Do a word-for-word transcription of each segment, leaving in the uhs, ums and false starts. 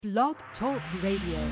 Blog Talk Radio.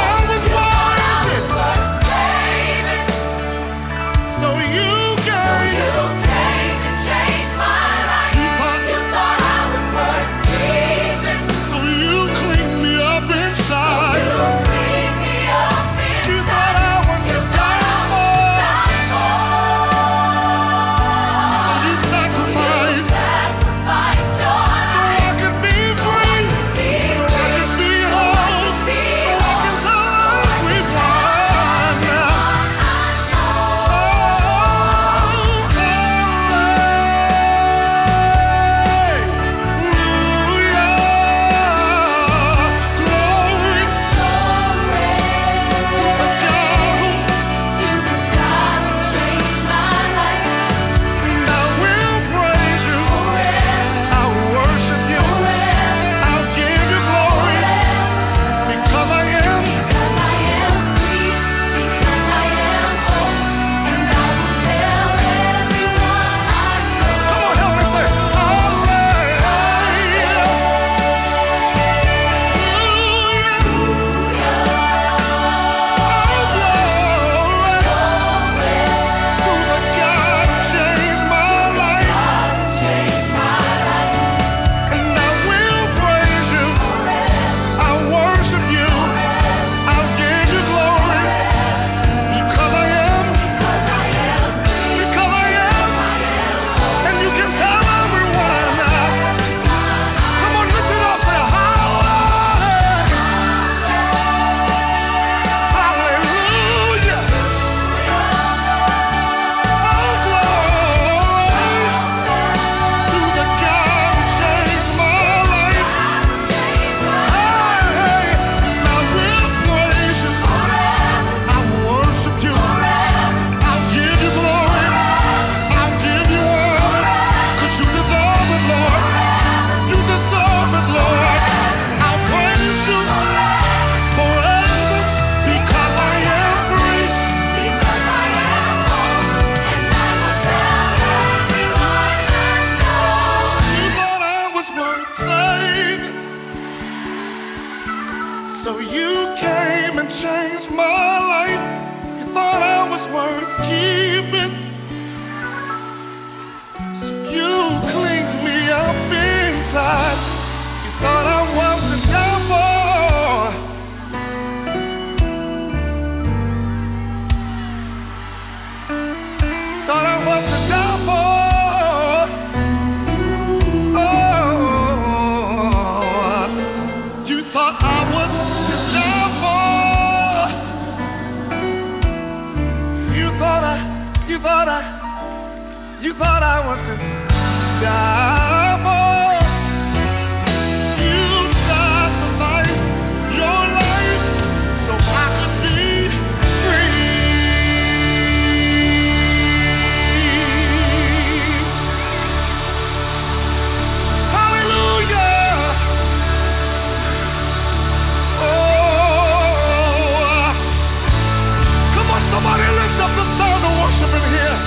So you gave You thought I was to die for. You died for life, your life, so I could be free. Hallelujah. Oh, come on, somebody lift up the sound of worship in here.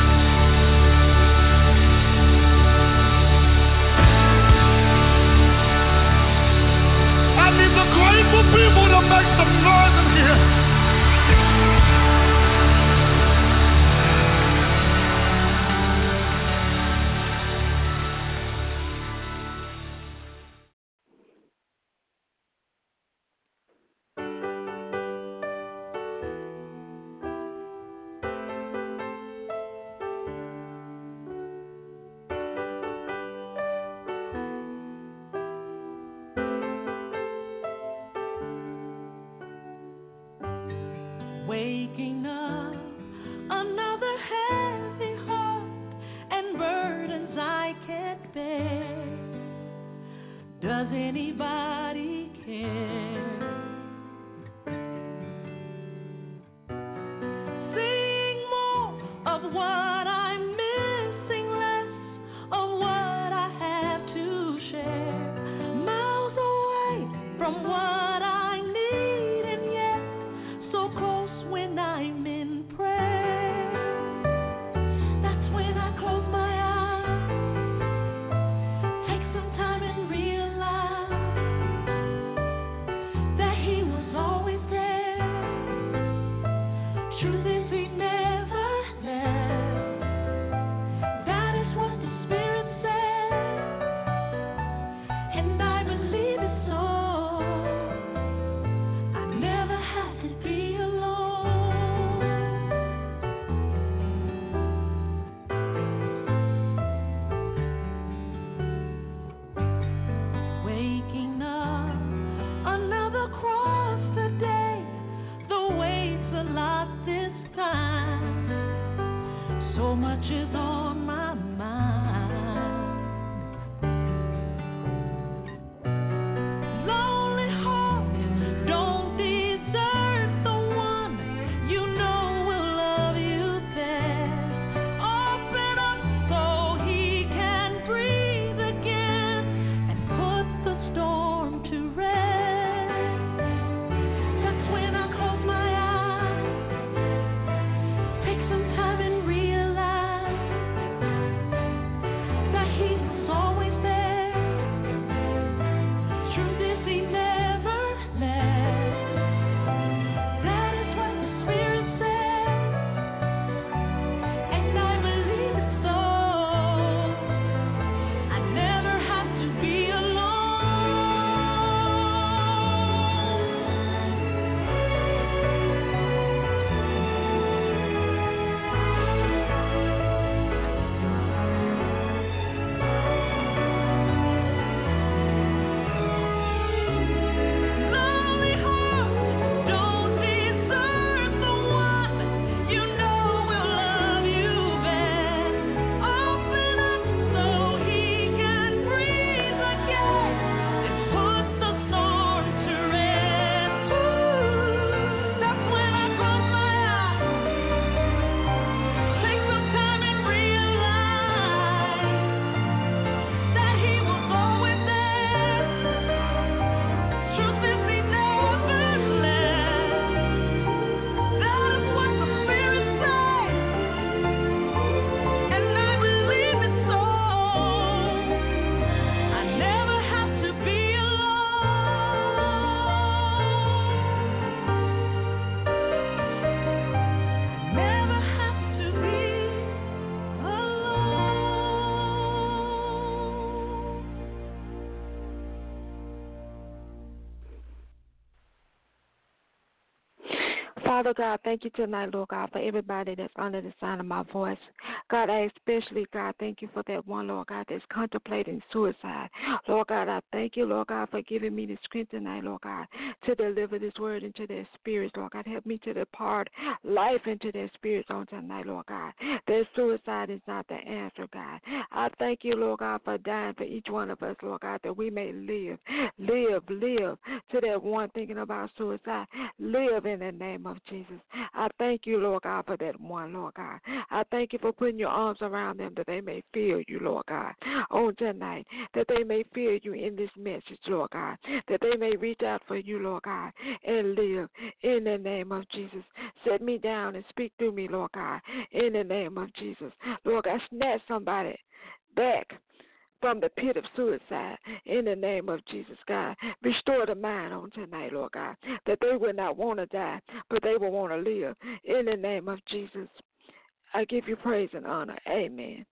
Grateful people to make some noise in here. Waking up, another heavy heart and burdens I can't bear. Does anybody care? Sing more of what I'm missing, less of what I have to share. Miles away from what I need, and yet so close. When I'm in prayer, that's when I close my eyes, take some time and realize Father God, thank you tonight, Lord God, for everybody that's under the sound of my voice. God, I especially, God, thank you for that one, Lord God, that's contemplating suicide. Lord God, I thank you, Lord God, for giving me the strength tonight, Lord God, to deliver this word into their spirits, Lord God. Help me to depart life into their spirits on tonight, Lord God. That suicide is not the answer, God. I thank you, Lord God, for dying for each one of us, Lord God, that we may live, live, live to that one thinking about suicide. Live in the name of Jesus. I thank you, Lord God, for that one, Lord God. I thank you for putting your arms around them that they may feel you, Lord God, on tonight, that they may feel you in this message, Lord God, that they may reach out for you, Lord God, and live in the name of Jesus. Set me down and speak through me, Lord God, in the name of Jesus. Lord God, snatch somebody back from the pit of suicide in the name of Jesus, God. Restore the mind on tonight, Lord God, that they will not want to die, but they will want to live in the name of Jesus. I give you praise and honor. Amen.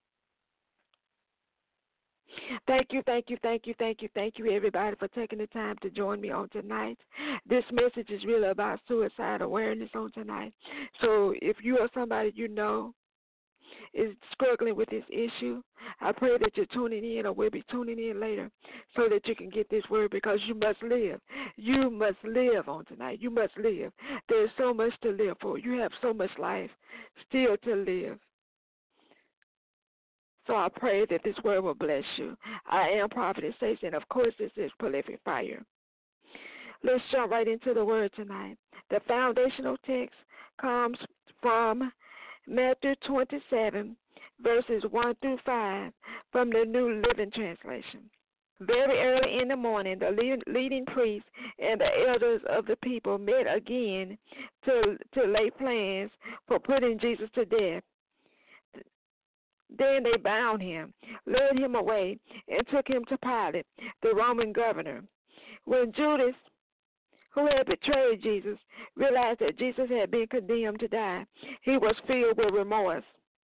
Thank you, thank you, thank you, thank you, thank you, everybody, for taking the time to join me on tonight. This message is really about suicide awareness on tonight. So if you are somebody you know is struggling with this issue, I pray that you're tuning in or will be tuning in later so that you can get this word, because you must live. You must live on tonight. You must live. There's so much to live for. You have so much life still to live. So I pray that this word will bless you. I am Prophetess Stacey, and of course this is Prolific Fire. Let's jump right into the word tonight. The foundational text comes from Matthew twenty-seven, verses one through five, from the New Living Translation. Very early in the morning, the leading priests and the elders of the people met again to, to lay plans for putting Jesus to death. Then they bound him, led him away, and took him to Pilate, the Roman governor. When Judas, who had betrayed Jesus, realized that Jesus had been condemned to die, he was filled with remorse.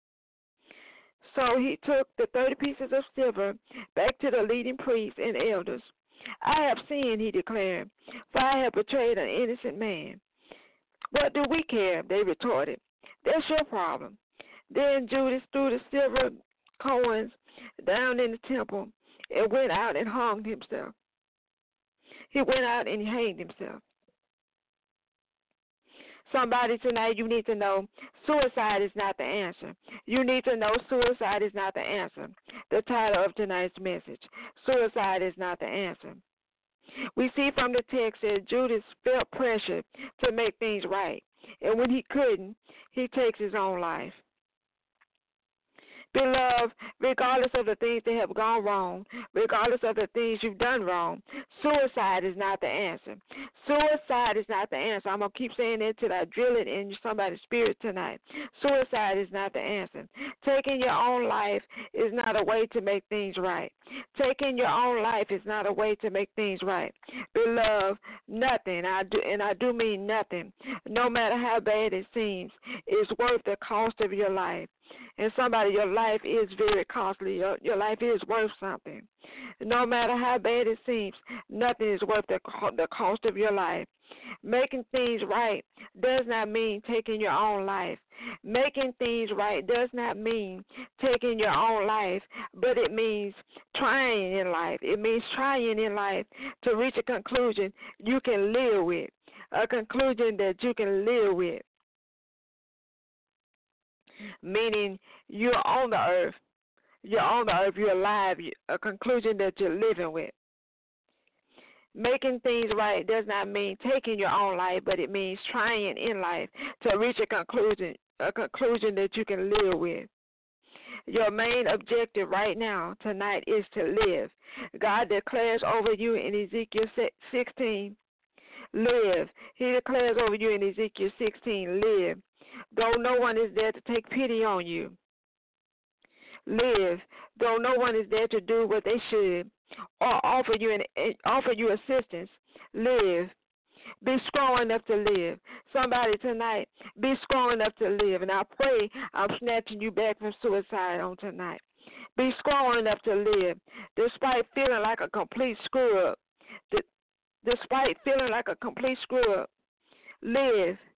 So he took the thirty pieces of silver back to the leading priests and elders. I have sinned, he declared, for I have betrayed an innocent man. What do we care? They retorted. That's your problem. Then Judas threw the silver coins down in the temple and went out and hung himself. He went out and hanged himself. Somebody tonight, you need to know suicide is not the answer. You need to know suicide is not the answer. The title of tonight's message, suicide is not the answer. We see from the text that Judas felt pressure to make things right, and when he couldn't, he takes his own life. Beloved, regardless of the things that have gone wrong, regardless of the things you've done wrong, suicide is not the answer. Suicide is not the answer. I'm going to keep saying that till I drill it in somebody's spirit tonight. Suicide is not the answer. Taking your own life is not a way to make things right. Taking your own life is not a way to make things right. Beloved, nothing, I do, and I do mean nothing, no matter how bad it seems, is worth the cost of your life. And somebody, your life is very costly. Your, your life is worth something. No matter how bad it seems, nothing is worth the, the cost of your life. Making things right does not mean taking your own life. Making things right does not mean taking your own life, but it means trying in life. It means trying in life to reach a conclusion you can live with, a conclusion that you can live with. Meaning you're on the earth, you're on the earth, you're alive, a conclusion that you're living with. Making things right does not mean taking your own life, but it means trying in life to reach a conclusion, a conclusion that you can live with. Your main objective right now, tonight, is to live. God declares over you in Ezekiel sixteen, live. He declares over you in Ezekiel sixteen, live. Though no one is there to take pity on you, live. Though no one is there to do what they should or offer you an, offer you assistance, live. Be strong enough to live. Somebody tonight, be strong enough to live. And I pray I'm snatching you back from suicide on tonight. Be strong enough to live, despite feeling like a complete screw up. Despite feeling like a complete screw up, live.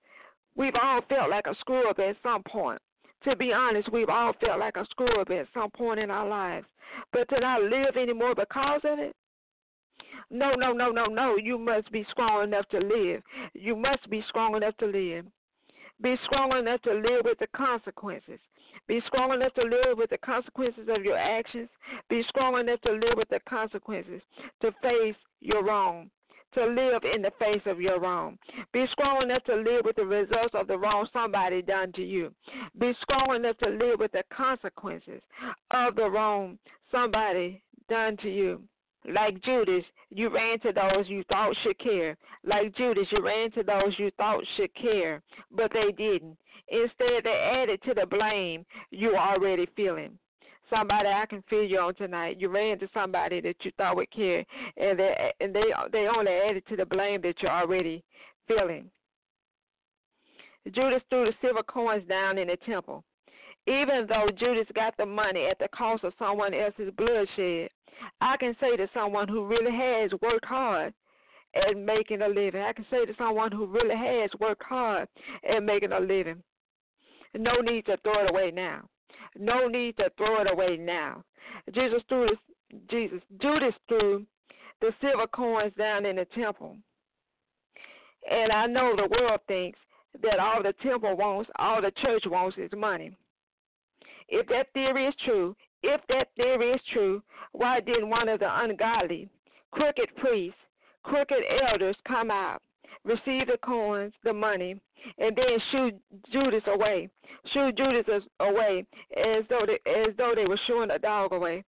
We've all felt like a screw up at some point. To be honest, we've all felt like a screw up at some point in our lives. But to not live anymore because of it? No, no, no, no, no. You must be strong enough to live. You must be strong enough to live. Be strong enough to live with the consequences. Be strong enough to live with the consequences of your actions. Be strong enough to live with the consequences, to face your wrong, to live in the face of your wrong. Be strong enough to live with the results of the wrong somebody done to you. Be strong enough to live with the consequences of the wrong somebody done to you. Like Judas, you ran to those you thought should care. Like Judas, you ran to those you thought should care, but they didn't. Instead, they added to the blame you were already feeling. Somebody, I can feel you on tonight. You ran to somebody that you thought would care, and they and they they only added to the blame that you're already feeling. Judas threw the silver coins down in the temple. Even though Judas got the money at the cost of someone else's bloodshed, I can say to someone who really has worked hard at making a living, I can say to someone who really has worked hard at making a living, no need to throw it away now. No need to throw it away now. Jesus threw this, Jesus, Judas threw the silver coins down in the temple. And I know the world thinks that all the temple wants, all the church wants is money. If that theory is true, if that theory is true, why didn't one of the ungodly, crooked priests, crooked elders come out, receive the coins, the money, and then shoot Judas away, shoot Judas away as though they, as though they were shooing a dog away?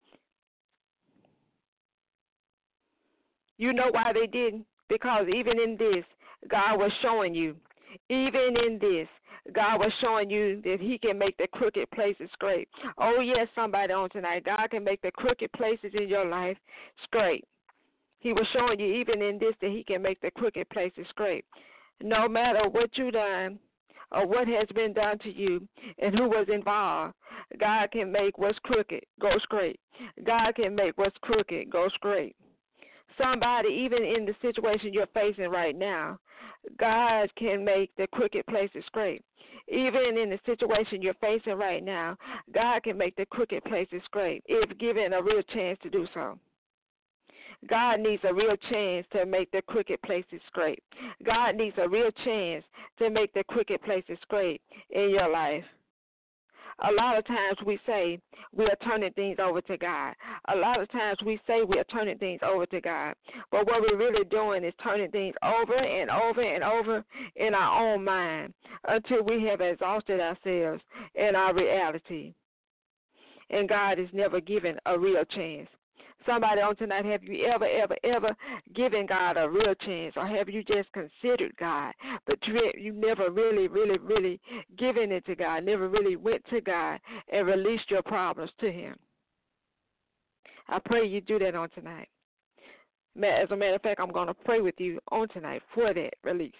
You know why they didn't? Because even in this, God was showing you, even in this, God was showing you that he can make the crooked places straight. Oh, yes, somebody on tonight. God can make the crooked places in your life straight. He was showing you even in this that he can make the crooked places straight. No matter what you've done or what has been done to you and who was involved, God can make what's crooked go straight. God can make what's crooked go straight. Somebody, even in the situation you're facing right now, God can make the crooked places straight. Even in the situation you're facing right now, God can make the crooked places straight if given a real chance to do so. God needs a real chance to make the crooked places straight. God needs a real chance to make the crooked places straight in your life. A lot of times we say we are turning things over to God. A lot of times we say we are turning things over to God. But what we're really doing is turning things over and over and over in our own mind until we have exhausted ourselves in our reality. And God is never given a real chance. Somebody on tonight, have you ever, ever, ever given God a real chance, or have you just considered God, but you, you never really, really, really given it to God, never really went to God and released your problems to him? I pray you do that on tonight. As a matter of fact, I'm going to pray with you on tonight for that release.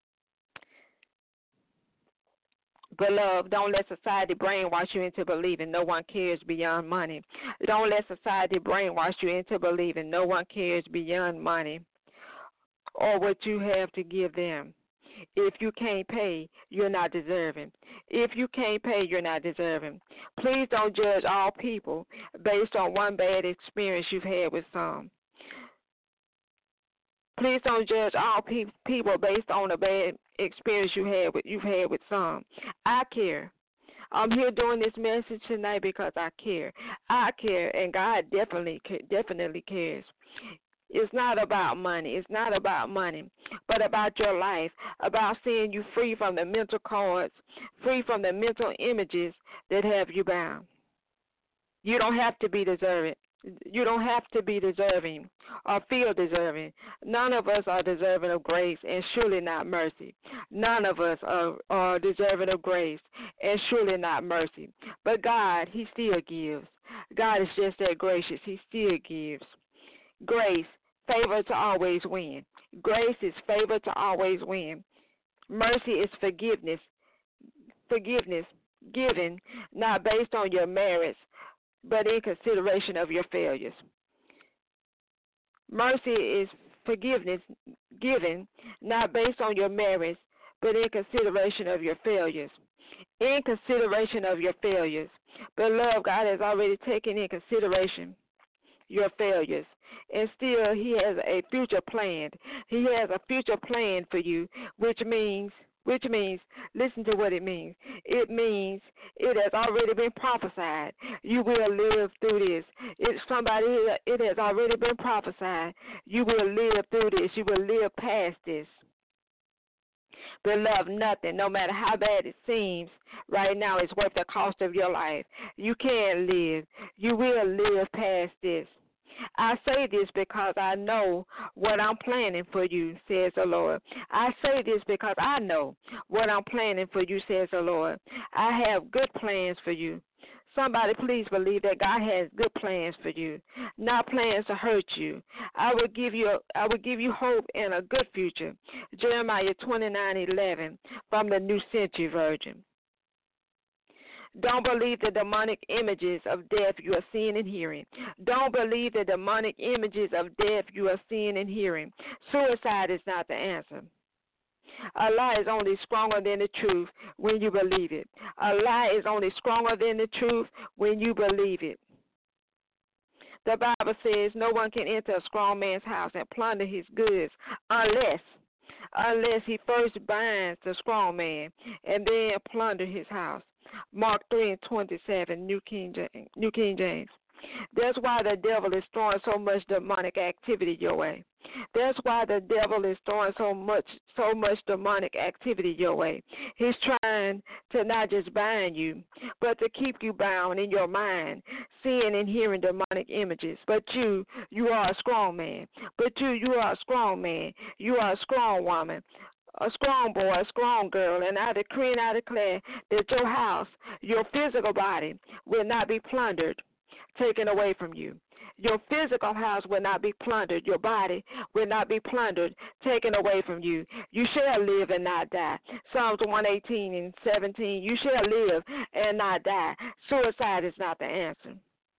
Beloved, don't let society brainwash you into believing no one cares beyond money. Don't let society brainwash you into believing no one cares beyond money or what you have to give them. If you can't pay, you're not deserving. If you can't pay, you're not deserving. Please don't judge all people based on one bad experience you've had with some. Please don't judge all pe- people based on a bad experience you had with, you've had with some. I care. I'm here doing this message tonight because I care. I care, and God definitely definitely cares. It's not about money. It's not about money, but about your life, about seeing you free from the mental cords, free from the mental images that have you bound. You don't have to be deserving. You don't have to be deserving or feel deserving. None of us are deserving of grace and surely not mercy. None of us are, are deserving of grace and surely not mercy. But God, he still gives. God is just that gracious. He still gives. Grace, favor to always win. Grace is favor to always win. Mercy is forgiveness. Forgiveness given, not based on your merits, but in consideration of your failures. Mercy is forgiveness given, not based on your merits, but in consideration of your failures. In consideration of your failures. Beloved, God has already taken in consideration your failures. And still, He has a future plan. He has a future plan for you, which means, which means, listen to what it means. It means it has already been prophesied. You will live through this. It's somebody, it has already been prophesied. You will live through this. You will live past this. Beloved, nothing, no matter how bad it seems right now, is worth the cost of your life. You can live. You will live past this. I say this because I know what I'm planning for you, says the Lord. I say this because I know what I'm planning for you, says the Lord. I have good plans for you. Somebody please believe that God has good plans for you, not plans to hurt you. I will give you I will give you hope and a good future. Jeremiah twenty-nine eleven from the New Century Version. Don't believe the demonic images of death you are seeing and hearing. Don't believe the demonic images of death you are seeing and hearing. Suicide is not the answer. A lie is only stronger than the truth when you believe it. A lie is only stronger than the truth when you believe it. The Bible says no one can enter a strong man's house and plunder his goods unless, unless he first binds the strong man and then plunder his house. Mark three and twenty-seven, New King James. New King James. That's why the devil is throwing so much demonic activity your way. That's why the devil is throwing so much so much demonic activity your way. He's trying to not just bind you, but to keep you bound in your mind, seeing and hearing demonic images. But you, you are a strong man. But you, you are a strong man. You are a strong woman. A strong boy, a strong girl, and I decree and I declare that your house, your physical body, will not be plundered, taken away from you. Your physical house will not be plundered. Your body will not be plundered, taken away from you. You shall live and not die. Psalms one eighteen and seventeen, you shall live and not die. Suicide is not the answer.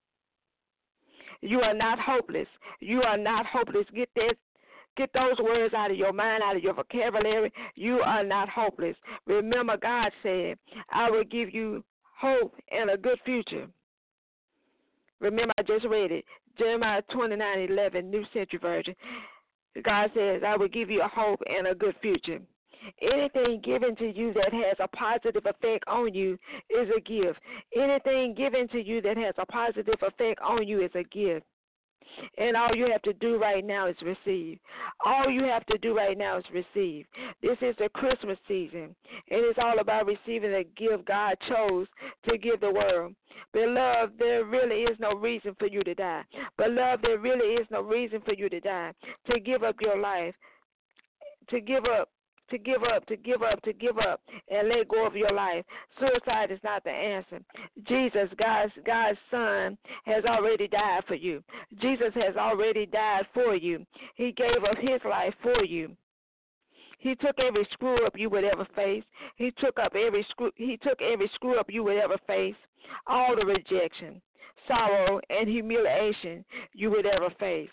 You are not hopeless. You are not hopeless. Get that. Get those words out of your mind, out of your vocabulary. You are not hopeless. Remember, God said, I will give you hope and a good future. Remember, I just read it. Jeremiah twenty-nine eleven, New Century Version. God says, I will give you a hope and a good future. Anything given to you that has a positive effect on you is a gift. Anything given to you that has a positive effect on you is a gift. And all you have to do right now is receive. All you have to do right now is receive. This is the Christmas season, and it's all about receiving the gift God chose to give the world. Beloved, there really is no reason for you to die. Beloved, there really is no reason for you to die, to give up your life, to give up. To give up, to give up, to give up, and let go of your life. Suicide is not the answer. Jesus, God's, God's Son, has already died for you. Jesus has already died for you. He gave up His life for you. He took every screw up you would ever face. He took up every screw. He took every screw up you would ever face. All the rejection, sorrow, and humiliation you would ever face.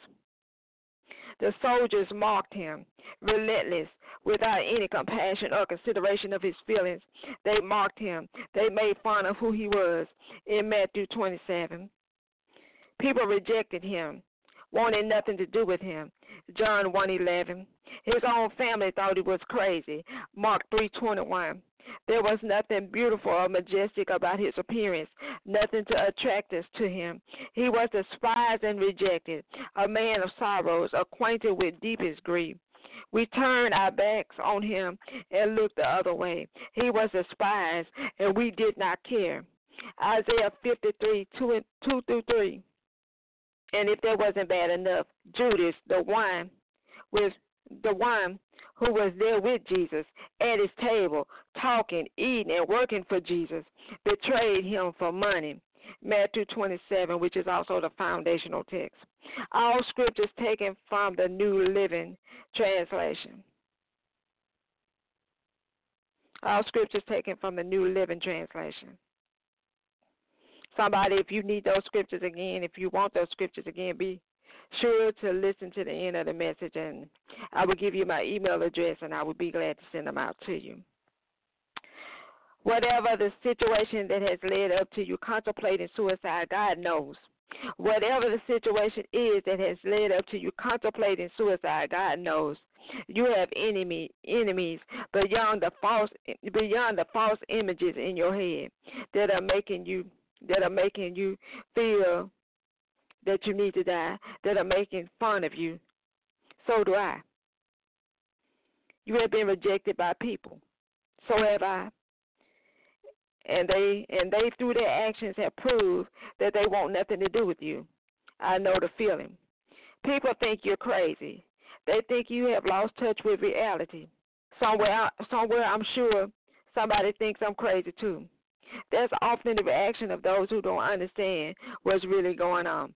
The soldiers mocked him, relentless, without any compassion or consideration of his feelings. They mocked him. They made fun of who he was in Matthew twenty-seven. People rejected him, wanted nothing to do with him. John one eleven. His own family thought he was crazy. Mark three twenty-one. There was nothing beautiful or majestic about his appearance, nothing to attract us to him. He was despised and rejected, a man of sorrows, acquainted with deepest grief. We turned our backs on him and looked the other way. He was despised, and we did not care. Isaiah fifty-three, two, two through three. And if that wasn't bad enough, Judas, the one with the one who was there with Jesus at his table, talking, eating, and working for Jesus, betrayed him for money. Matthew twenty-seven, which is also the foundational text. All scriptures taken from the New Living Translation. All scriptures taken from the New Living Translation. Somebody, if you need those scriptures again, if you want those scriptures again, be sure to listen to the end of the message, and I will give you my email address, and I will be glad to send them out to you. Whatever the situation that has led up to you contemplating suicide, God knows. Whatever the situation is that has led up to you contemplating suicide, God knows. You have enemy enemies beyond the false beyond the false images in your head that are making you that are making you feel that you need to die, that are making fun of you. So do I. You have been rejected by people. So have I. And they and they through their actions have proved that they want nothing to do with you. I know the feeling. People think you're crazy. They think you have lost touch with reality. Somewhere, somewhere I'm sure somebody thinks I'm crazy too. That's often the reaction of those who don't understand what's really going on.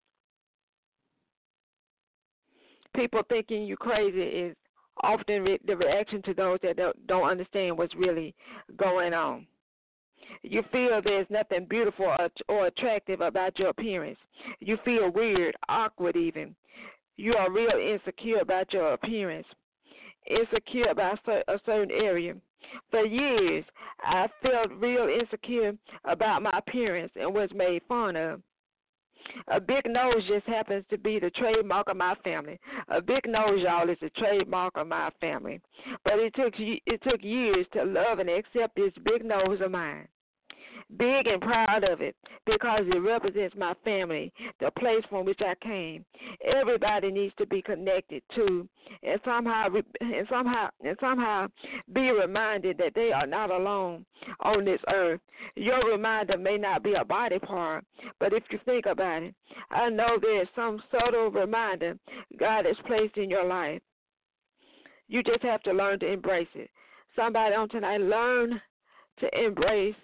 People thinking you crazy is often re- the reaction to those that don't, don't understand what's really going on. You feel there's nothing beautiful or, or attractive about your appearance. You feel weird, awkward even. You are real insecure about your appearance, insecure about a certain area. For years, I felt real insecure about my appearance and was made fun of. A big nose just happens to be the trademark of my family. A big nose, y'all, is the trademark of my family. But it took it took years to love and accept this big nose of mine. Big and proud of it because it represents my family, the place from which I came. Everybody needs to be connected to and somehow and somehow and somehow be reminded that they are not alone on this earth. Your reminder may not be a body part, but if you think about it, I know there is some subtle reminder God has placed in your life. You just have to learn to embrace it. Somebody on tonight, learn to embrace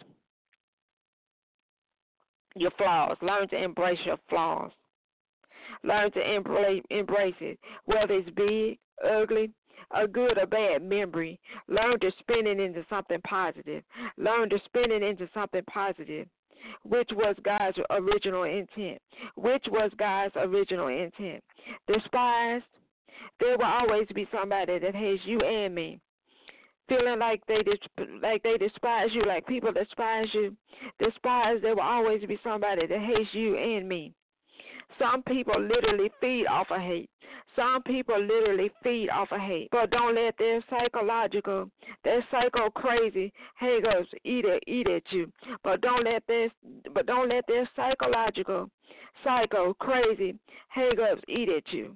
your flaws. Learn to embrace your flaws. Learn to embrace, embrace it, whether it's big, ugly, a good or bad memory. Learn to spin it into something positive. Learn to spin it into something positive, which was God's original intent. Which was God's original intent. Despised, there will always be somebody that hates you and me. Feeling like they like they despise you, like people despise you, despise, there will always be somebody that hates you and me. Some people literally feed off of hate. Some people literally feed off of hate. But don't let their psychological, their psycho crazy hang-ups eat at, eat at you. But don't let their, but don't let their psychological, psycho crazy hang-ups eat at you.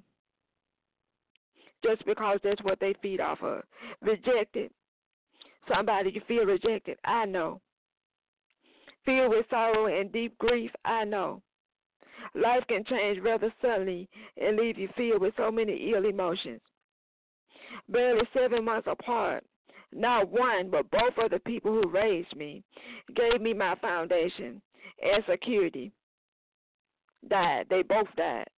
Just because that's what they feed off of. Rejected. Somebody you feel rejected, I know. Filled with sorrow and deep grief, I know. Life can change rather suddenly and leave you filled with so many ill emotions. Barely seven months apart, not one but both of the people who raised me, gave me my foundation and security, died. They both died.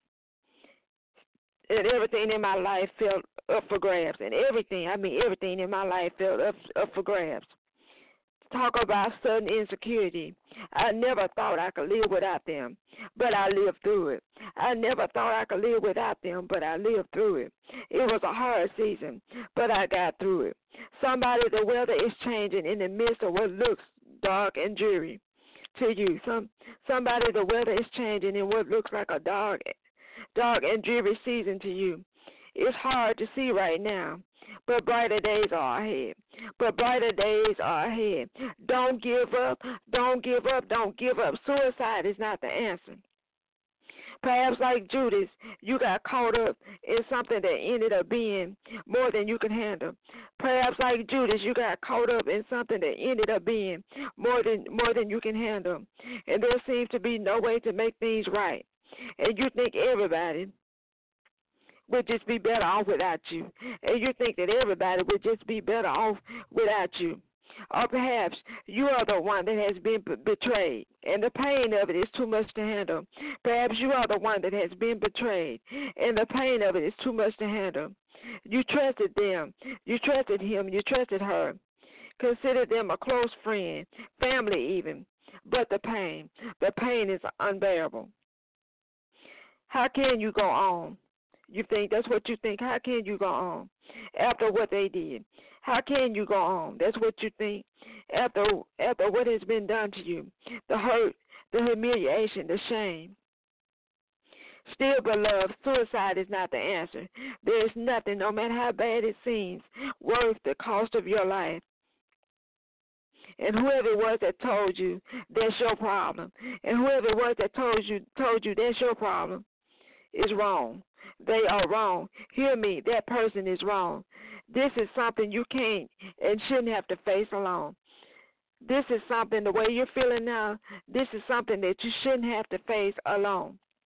And everything in my life felt up for grabs. And everything, I mean everything in my life felt up, up for grabs. Talk about sudden insecurity. I never thought I could live without them, but I lived through it. I never thought I could live without them, but I lived through it. It was a hard season, but I got through it. Somebody, the weather is changing in the midst of what looks dark and dreary to you. Some Somebody, the weather is changing in what looks like a dark dark and dreary season to you. It's hard to see right now, but brighter days are ahead. But brighter days are ahead. Don't give up. Don't give up. Don't give up. Suicide is not the answer. Perhaps like Judas, you got caught up in something that ended up being more than you can handle. Perhaps like Judas, you got caught up in something that ended up being more than more than you can handle. And there seems to be no way to make things right. And you think everybody would just be better off without you. And you think that everybody would just be better off without you. Or perhaps you are the one that has been b- betrayed, and the pain of it is too much to handle. Perhaps you are the one that has been betrayed, and the pain of it is too much to handle. You trusted them. You trusted him. You trusted her. Considered them a close friend, family even. But the pain, the pain is unbearable. How can you go on? You think that's what you think. How can you go on after what they did? How can you go on? That's what you think after after what has been done to you, the hurt, the humiliation, the shame. Still, beloved, suicide is not the answer. There is nothing, no matter how bad it seems, worth the cost of your life. And whoever it was that told you that's your problem, and whoever it was that told you told you that's your problem, is wrong. They are wrong. Hear me, that person is wrong. This is something you can't and shouldn't have to face alone. This is something, the way you're feeling now, this is something that you shouldn't have to face alone.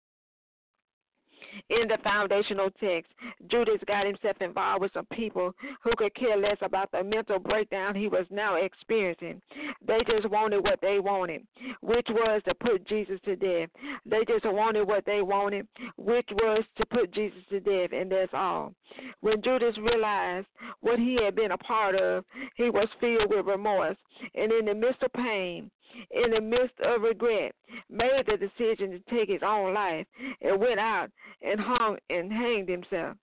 In the foundational text, Judas got himself involved with some people who could care less about the mental breakdown he was now experiencing. They just wanted what they wanted, which was to put Jesus to death. They just wanted what they wanted, which was to put Jesus to death, and that's all. When Judas realized what he had been a part of, he was filled with remorse, and in the midst of pain, in the midst of regret, made the decision to take his own life and went out and hung and hanged himself.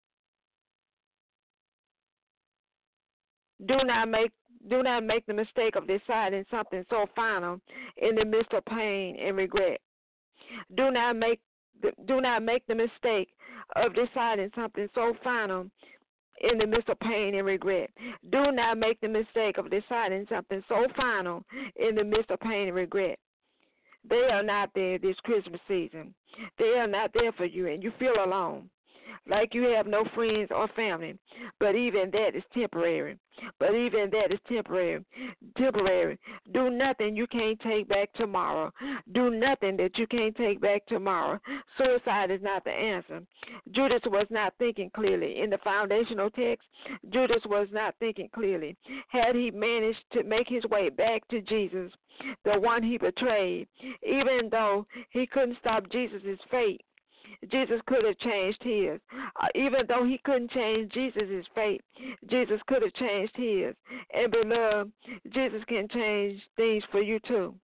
Do not make do not make the mistake of deciding something so final in the midst of pain and regret. Do not make the, do not make the mistake of deciding something so final in the midst of pain and regret. Do not make the mistake of deciding something so final in the midst of pain and regret. They are not there this Christmas season. They are not there for you, and you feel alone, like you have no friends or family. But even that is temporary. But even that is temporary. Temporary. Do nothing you can't take back tomorrow. Do nothing that you can't take back tomorrow. Suicide is not the answer. Judas was not thinking clearly. In the foundational text, Judas was not thinking clearly. Had he managed to make his way back to Jesus, the one he betrayed, even though he couldn't stop Jesus' fate, Jesus could have changed his. Uh, even though he couldn't change Jesus' fate, Jesus could have changed his. And beloved, Jesus can change things for you too.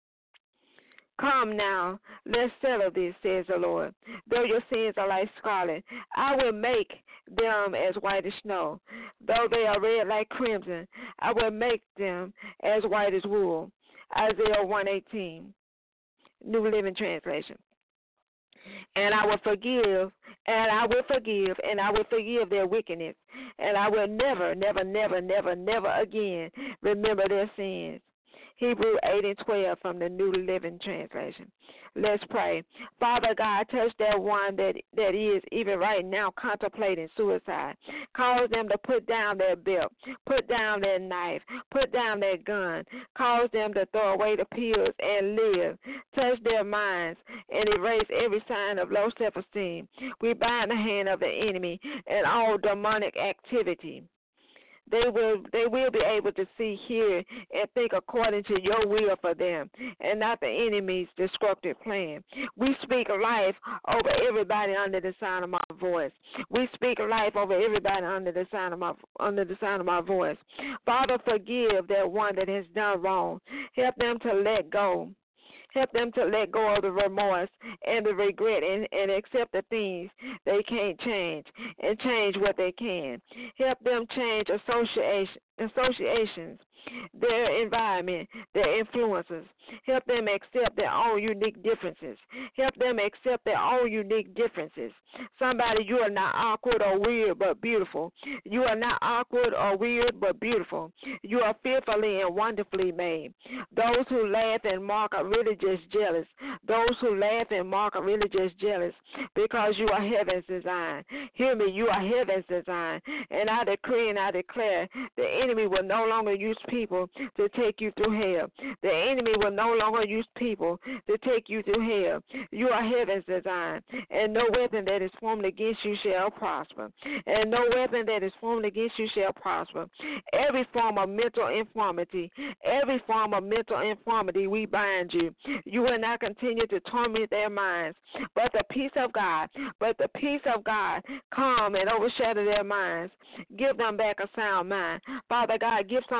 Come now, let's settle this, says the Lord. Though your sins are like scarlet, I will make them as white as snow. Though they are red like crimson, I will make them as white as wool. Isaiah one eighteen, New Living Translation. And I will forgive, and I will forgive, and I will forgive their wickedness. And I will never, never, never, never, never again remember their sins. Hebrew eight and twelve from the New Living Translation. Let's pray. Father God, touch that one that, that is even right now contemplating suicide. Cause them to put down their belt, put down their knife, put down their gun. Cause them to throw away the pills and live. Touch their minds and erase every sign of low self-esteem. We bind the hand of the enemy and all demonic activity. They will they will be able to see, hear, and think according to your will for them, and not the enemy's destructive plan. We speak life over everybody under the sound of my voice. We speak life over everybody under the sound of my under the sound of my voice. Father, forgive that one that has done wrong. Help them to let go. Help them to let go of the remorse and the regret and, and accept the things they can't change and change what they can. Help them change association, associations, their environment, their influences. Help them accept their own unique differences. Help them accept their own unique differences. Somebody, you are not awkward or weird but beautiful. You are not awkward or weird but beautiful. You are fearfully and wonderfully made. Those who laugh and mock are really just jealous. Those who laugh and mock are really just jealous because you are heaven's design. Hear me, you are heaven's design. And I decree and I declare the enemy will no longer use people to take you through hell. The enemy will no longer use people to take you through hell. You are heaven's design, and no weapon that is formed against you shall prosper. And no weapon that is formed against you shall prosper. Every form of mental infirmity, every form of mental infirmity, we bind you. You will not continue to torment their minds, but the peace of God, but the peace of God come and overshadow their minds. Give them back a sound mind. Father God, give somebody back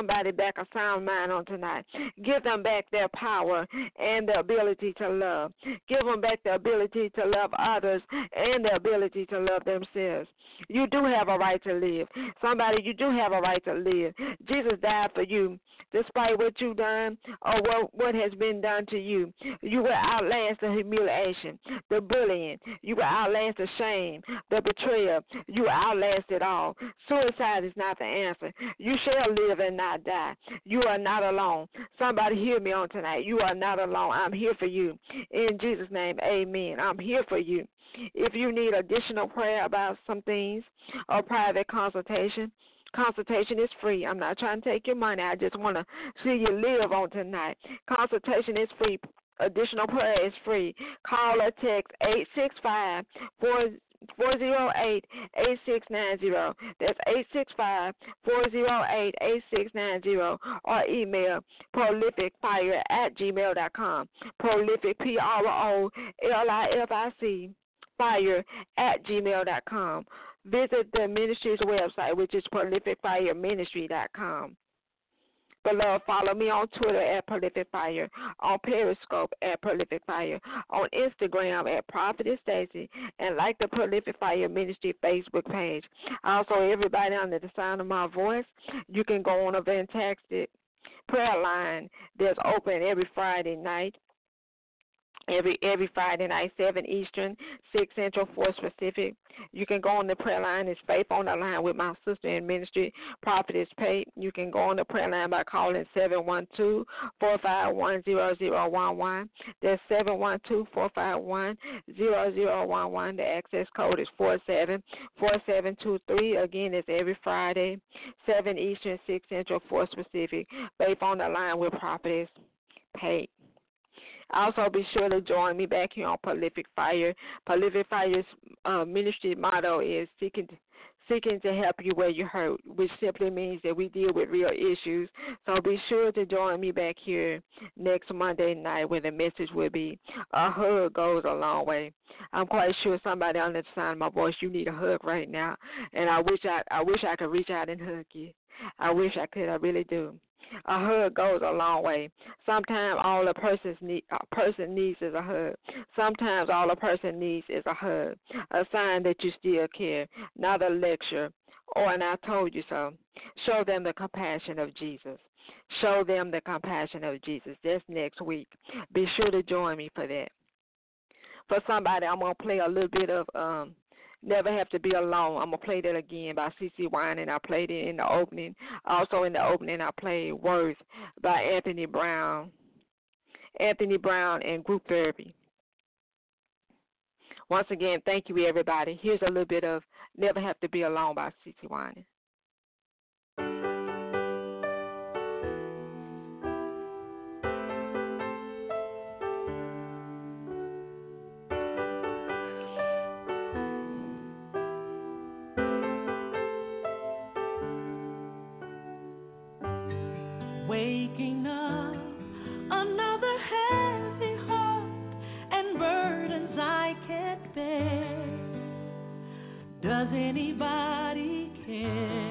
back a sound mind on tonight. Give them back their power and the ability to love. Give them back the ability to love others and the ability to love themselves. You do have a right to live. Somebody, you do have a right to live. Jesus died for you. Despite what you've done or what, what has been done to you, you will outlast the humiliation, the bullying. You will outlast the shame, the betrayal. You will outlast it all. Suicide is not the answer. You shall live and not die. You are not alone. Somebody hear me on tonight. You are not alone. I'm here for you. In Jesus' name, amen. I'm here for you. If you need additional prayer about some things or private consultation, consultation is free. I'm not trying to take your money. I just want to see you live on tonight. Consultation is free. Additional prayer is free. Call or text eight six five, four zero eight, eight six nine zero. That's eight six five, four zero eight, eight six nine zero. Or email prolificfire at gmail dot com. Prolific, P R O L I F I C, fire at gmail dot com. Visit the ministry's website, which is prolific fire ministry dot com. Beloved, follow me on Twitter at Prolific Fire, on Periscope at Prolific Fire, on Instagram at Prophetess Stacy, and like the Prolific Fire Ministry Facebook page. Also, everybody under the sound of my voice, you can go on a fantastic prayer line that's open every Friday night. Every every Friday night, seven Eastern, six Central, four Pacific. You can go on the prayer line. It's Faith on the Line with my sister in ministry, Prophetess Pate. You can go on the prayer line by calling seven one two, four five one, zero zero one one. That's seven one two, four five one, zero zero one one. The access code is four seven four seven two three. Again, it's every Friday, seven Eastern, six Central, four Pacific. Faith on the Line with Prophetess Pate. Also, be sure to join me back here on Prolific Fire. Prolific Fire's uh, ministry motto is seeking to, seeking to help you where you hurt, which simply means that we deal with real issues. So be sure to join me back here next Monday night where the message will be, a hug goes a long way. I'm quite sure somebody on the side of my voice, you need a hug right now, and I wish I, I wish I could reach out and hug you. I wish I could. I really do. A hug goes a long way. Sometimes all a person's need, a person needs is a hug. Sometimes all a person needs is a hug, a sign that you still care, not a lecture or an I told you so. Show them the compassion of Jesus. Show them the compassion of Jesus. That's next week. Be sure to join me for that. For somebody, I'm going to play a little bit of um, Never Have to Be Alone. I'm going to play that again by C C Winans. I played it in the opening. Also in the opening, I played Worth by Anthony Brown. Anthony Brown and Group Therapy. Once again, thank you, everybody. Here's a little bit of Never Have to Be Alone by C C Winans. Waking up, another heavy heart and burdens I can't bear. Does anybody care?